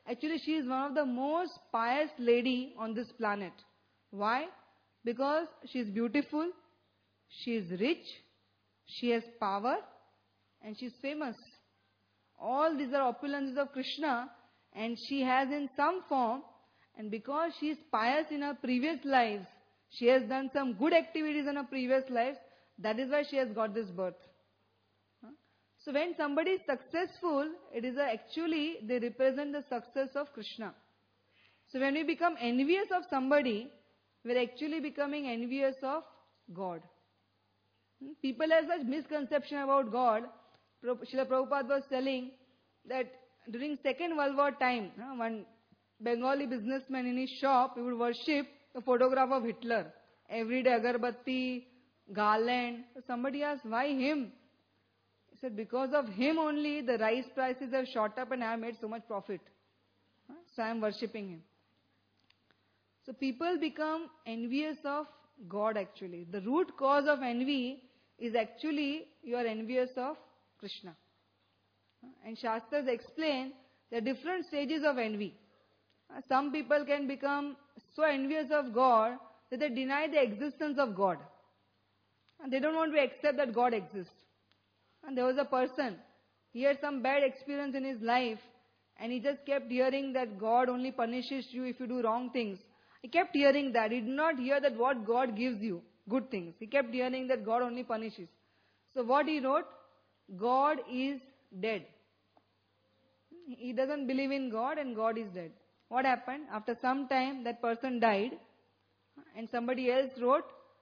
Actually, she is one of the most pious lady on this planet. Why? Because she is beautiful, she is rich, she has power, and she is famous. All these are opulences of Krishna, and she has in some form, and because she is pious in her previous lives, she has done some good activities in her previous lives, that is why she has got this birth. Huh? So when somebody is successful, it is a, actually, they represent the success of Krishna. So when we become envious of somebody, we are actually becoming envious of God. Hmm? People have such misconception about God. Srila Prabhupada was telling that during Second World War time, huh, one Bengali businessman in his shop, he would worship a photograph of Hitler. Every day agarbatti, garland. So somebody asked, why him? He said, because of him only the rice prices have shot up and I have made so much profit. Huh? So I am worshipping him. So people become envious of God actually. The root cause of envy is actually you are envious of Krishna. And Shastras explain the different stages of envy. Some people can become so envious of God that they deny the existence of God. And they don't want to accept that God exists. And there was a person, he had some bad experience in his life and he just kept hearing that God only punishes you if you do wrong things. He kept hearing that. He did not hear that what God gives you, good things. He kept hearing that God only punishes. So what he wrote? God is dead. He doesn't believe in God and God is dead. What happened? After some time, that person died and somebody else wrote,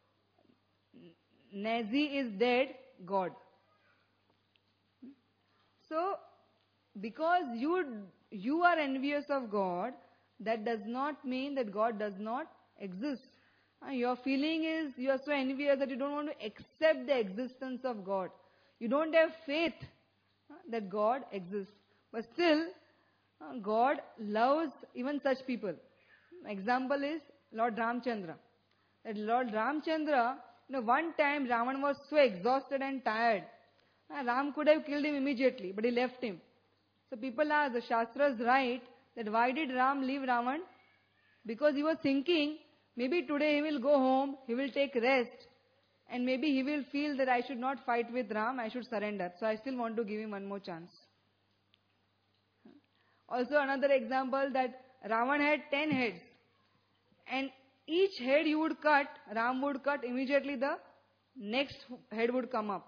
Nazi is dead, God. So, because you, you are envious of God, that does not mean that God does not exist. Your feeling is, you are so envious that you don't want to accept the existence of God. You don't have faith that God exists. But still, God loves even such people. Example is Lord Ramchandra. That Lord Ramchandra, you know, one time Ravan was so exhausted and tired. Ram could have killed him immediately, but he left him. So people ask, the Shastras write that why did Ram leave Ravan? Because he was thinking, maybe today he will go home, he will take rest, and maybe he will feel that I should not fight with Ram, I should surrender. So I still want to give him one more chance. Also another example that Ravan had ten heads. And each head you would cut, Ram would cut, immediately the next head would come up.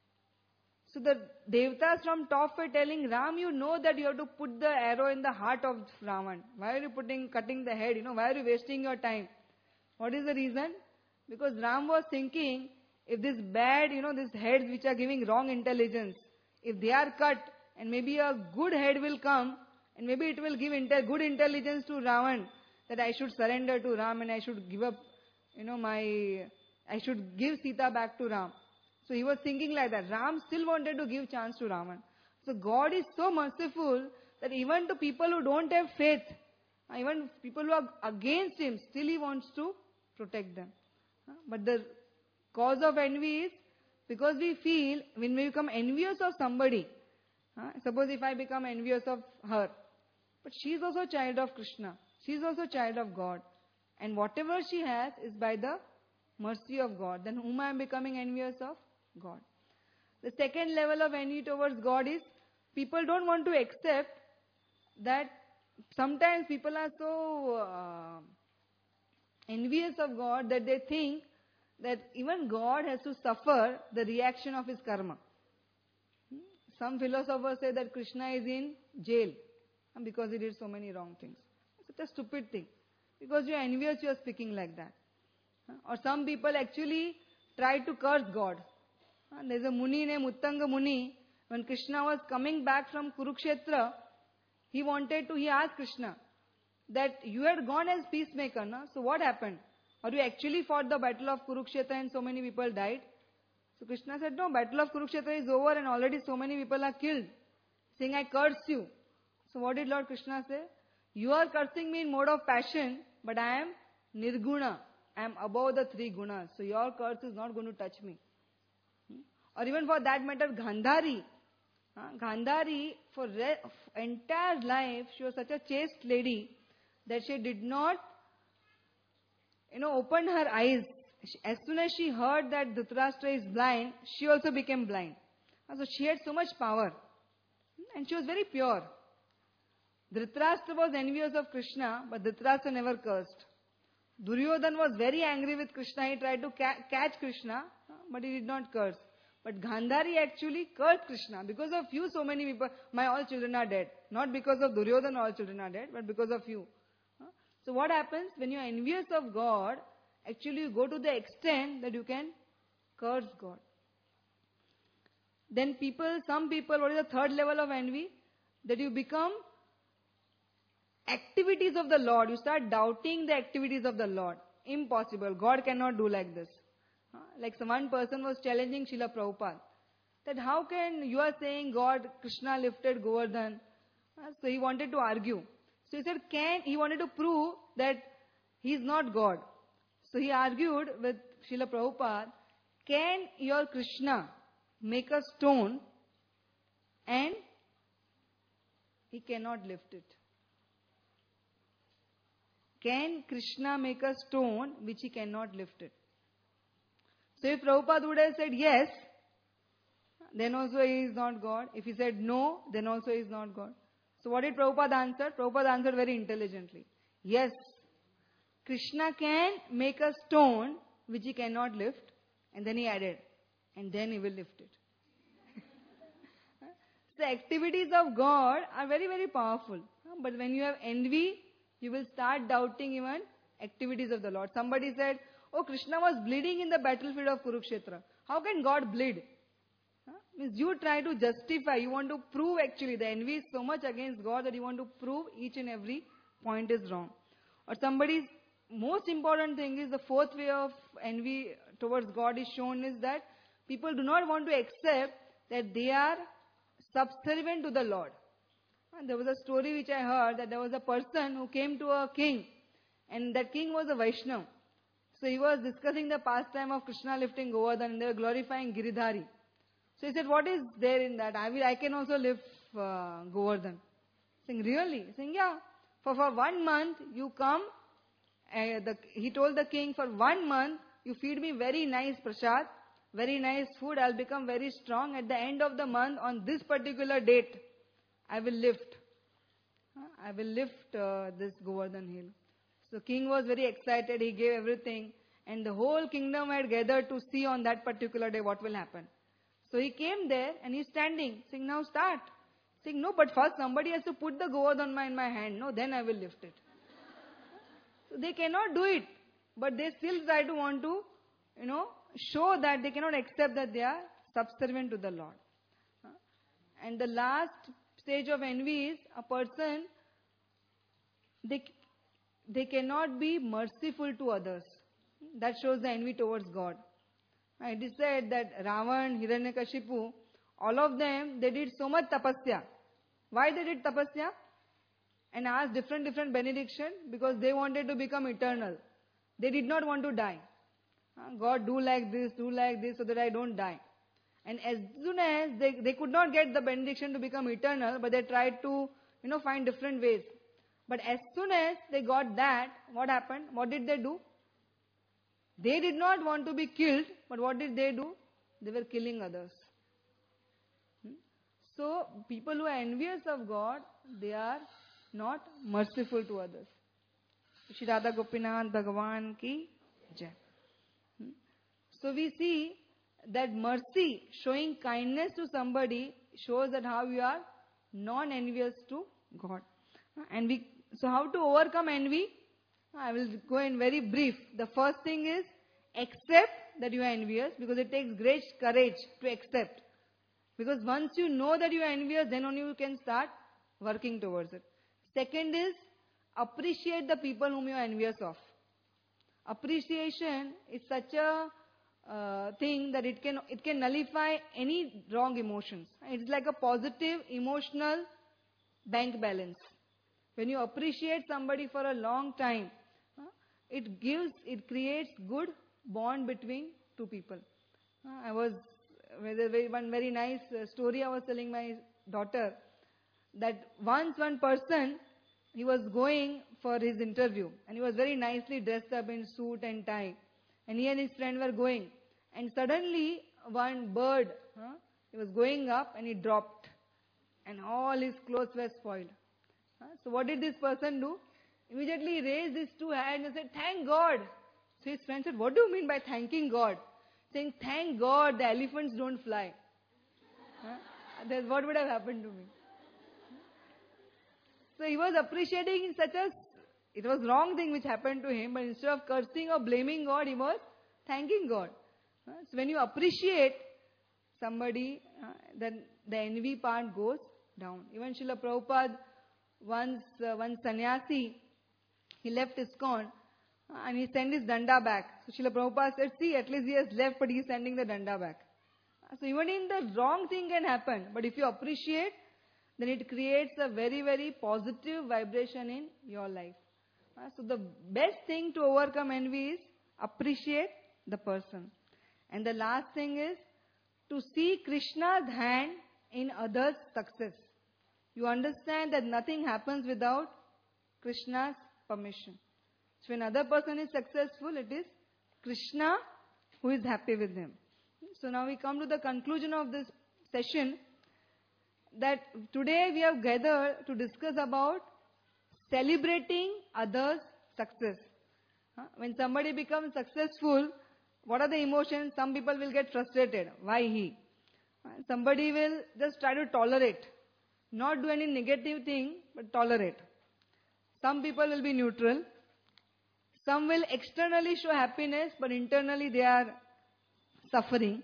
So the Devatas from top were telling Ram, you know that you have to put the arrow in the heart of Ravan. Why are you putting, cutting the head? You know, why are you wasting your time? What is the reason? Because Ram was thinking, if this bad, you know, these heads which are giving wrong intelligence, if they are cut and maybe a good head will come and maybe it will give inter- good intelligence to Ravan that I should surrender to Ram and I should give up, you know, my, I should give Sita back to Ram. So he was thinking like that. Ram still wanted to give chance to Ravan. So God is so merciful that even to people who don't have faith, even people who are against him, still he wants to protect them. But the cause of envy is because we feel when we become envious of somebody, suppose if I become envious of her, but she is also a child of Krishna. She is also a child of God. And whatever she has is by the mercy of God. Then whom I am becoming envious of? God. The second level of envy towards God is people don't want to accept that sometimes people are so uh, envious of God that they think that even God has to suffer the reaction of his karma. Some philosophers say that Krishna is in jail because he did so many wrong things. It's such a stupid thing. Because you are envious, you are speaking like that. Or some people actually try to curse God. There's a Muni named Uttanga Muni. When Krishna was coming back from Kurukshetra, he wanted to, he asked Krishna that you had gone as peacemaker, no? So what happened? Or you actually fought the battle of Kurukshetra and so many people died? So Krishna said, no, battle of Kurukshetra is over and already so many people are killed. Saying, I curse you. So what did Lord Krishna say? You are cursing me in mode of passion, but I am nirguna. I am above the three gunas. So your curse is not going to touch me. Or even for that matter, Gandhari. Uh, Gandhari, for re- entire life, she was such a chaste lady that she did not, you know, open her eyes. She- As soon as she heard that Dhritarashtra is blind, she also became blind. Uh, So she had so much power. And she was very pure. Dhritarashtra was envious of Krishna, but Dhritarashtra never cursed. Duryodhan was very angry with Krishna. He tried to ca- catch Krishna, uh, but he did not curse. But Gandhari actually cursed Krishna. Because of you, so many people, my all children are dead. Not because of Duryodhan, all children are dead, but because of you. Uh, So what happens when you are envious of God? Actually, you go to the extent that you can curse God. Then people, some people, what is the third level of envy? That you become activities of the Lord. You start doubting the activities of the Lord. Impossible. God cannot do like this. Uh, Like some one person was challenging Srila Prabhupada. That how can you are saying God, Krishna lifted Govardhan. Uh, So he wanted to argue. So he said, can, he wanted to prove that he is not God. So he argued with Srila Prabhupada, can your Krishna make a stone and he cannot lift it? Can Krishna make a stone which he cannot lift it? So if Prabhupada would have said yes, then also he is not God. If he said no, then also he is not God. So what did Prabhupada answer? Prabhupada answered very intelligently. Yes, Krishna can make a stone which he cannot lift. And then he added, and then he will lift it. So activities of God are very, very powerful. But when you have envy, you will start doubting even activities of the Lord. Somebody said, oh, Krishna was bleeding in the battlefield of Kurukshetra. How can God bleed? Huh? Means you try to justify, you want to prove actually. The envy is so much against God that you want to prove each and every point is wrong. Or somebody's most important thing is the fourth way of envy towards God is shown is that people do not want to accept that they are subservient to the Lord. And there was a story which I heard that there was a person who came to a king and that king was a Vaishnav. So he was discussing the pastime of Krishna lifting Govardhan and they were glorifying Giridhari. So he said, what is there in that? I will, I can also lift uh, Govardhan. Saying, really? Saying, yeah. For, for one month you come, uh, the, he told the king, for one month you feed me very nice prasad, very nice food, I'll become very strong. At the end of the month, on this particular date, I will lift. Uh, I will lift uh, this Govardhan hill. So king was very excited, he gave everything and the whole kingdom had gathered to see on that particular day what will happen. So he came there and he's standing, saying, now start. Saying, no, but first somebody has to put the Govardhan in my, in my hand. No, then I will lift it. So they cannot do it, but they still try to want to, you know, show that they cannot accept that they are subservient to the Lord. Uh, And the last stage of envy is a person, they, they cannot be merciful to others. That shows the envy towards God. Uh, It is said that Ravan, Hiranyakashipu, all of them, they did so much tapasya. Why they did tapasya? And asked different, different benediction because they wanted to become eternal. They did not want to die. Uh, God, do like this, do like this so that I don't die. And as soon as they, they could not get the benediction to become eternal, but they tried to, you know, find different ways. But as soon as they got that, what happened? What did they do? They did not want to be killed, but what did they do? They were killing others. Hmm? So, people who are envious of God, they are not merciful to others. Shri Radha Gopinath Bhagavan ki jai. Hmm? So, we see that mercy, showing kindness to somebody, shows that how you are non-envious to God. And we, so how to overcome envy? I will go in very brief. The first thing is accept that you are envious because it takes great courage to accept. Because once you know that you are envious, then only you can start working towards it. Second is appreciate the people whom you are envious of. Appreciation is such a uh, thing that it can it can nullify any wrong emotions. It's like a positive emotional bank balance. When you appreciate somebody for a long time, uh, it gives, it creates good bond between two people. Uh, I was there's very, one very nice uh, story I was telling my daughter, that once one person, he was going for his interview and he was very nicely dressed up in suit and tie, and he and his friend were going, and suddenly one bird, huh, he was going up and he dropped and all his clothes were spoiled. Huh? So what did this person do? Immediately he raised his two hands and said, "Thank God." So his friend said, "What do you mean by thanking God?" Saying, "Thank God the elephants don't fly." Huh? That's what would have happened to me. So he was appreciating such a, it was wrong thing which happened to him, but instead of cursing or blaming God, he was thanking God. Uh, So when you appreciate somebody, uh, then the envy part goes down. Even Srila Prabhupada, once, uh, one sannyasi, he left ISKCON uh, and he sent his danda back. So Srila Prabhupada said, "See, at least he has left, but he is sending the danda back." Uh, So even in the wrong thing can happen, but if you appreciate, then it creates a very, very positive vibration in your life. Uh, So the best thing to overcome envy is appreciate the person. And the last thing is to see Krishna's hand in others' success. You understand that nothing happens without Krishna's permission. So when another person is successful, it is Krishna who is happy with him. So now we come to the conclusion of this session, that today we have gathered to discuss about celebrating others' success. Huh? When somebody becomes successful, what are the emotions? Some people will get frustrated. Why he? Uh, Somebody will just try to tolerate. Not do any negative thing, but tolerate. Some people will be neutral. Some will externally show happiness, but internally they are suffering.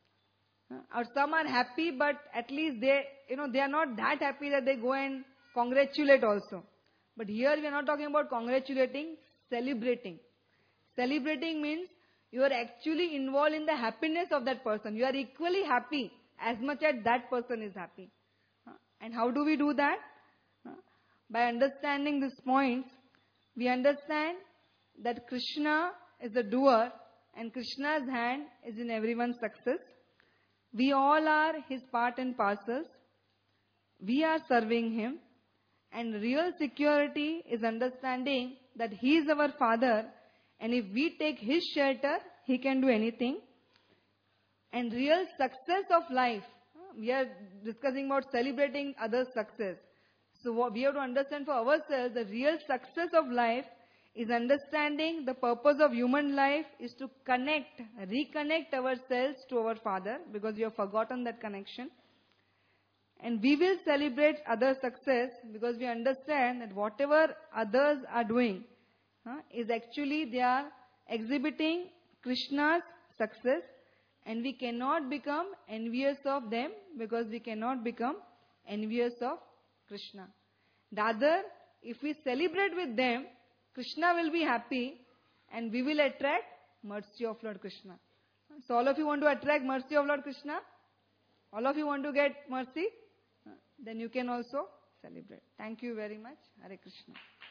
Uh, Or some are happy, but at least they, you know, they are not that happy that they go and congratulate also. But here we are not talking about congratulating, celebrating. Celebrating means you are actually involved in the happiness of that person. You are equally happy as much as that person is happy. Uh, And how do we do that? Uh, By understanding these points, we understand that Krishna is the doer and Krishna's hand is in everyone's success. We all are his part and parcels. We are serving him. And real security is understanding that he is our father, and if we take his shelter, he can do anything. And real success of life, uh, we are discussing about celebrating others' success. So what we have to understand for ourselves, the real success of life is understanding the purpose of human life is to connect, reconnect ourselves to our Father, because we have forgotten that connection. And we will celebrate others' success because we understand that whatever others are doing uh, is actually they are exhibiting Krishna's success, and we cannot become envious of them because we cannot become envious of Krishna. Rather, if we celebrate with them, Krishna will be happy and we will attract mercy of Lord Krishna. So all of you want to attract mercy of Lord Krishna? All of you want to get mercy? Then you can also celebrate. Thank you very much. Hare Krishna.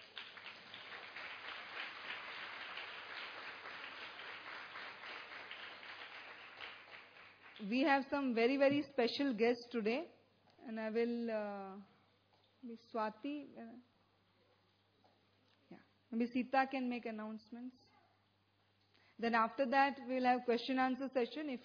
We have some very, very special guests today, and I will uh, be Swati. Uh, yeah, maybe Sita can make announcements. Then after that, we will have question answer session. If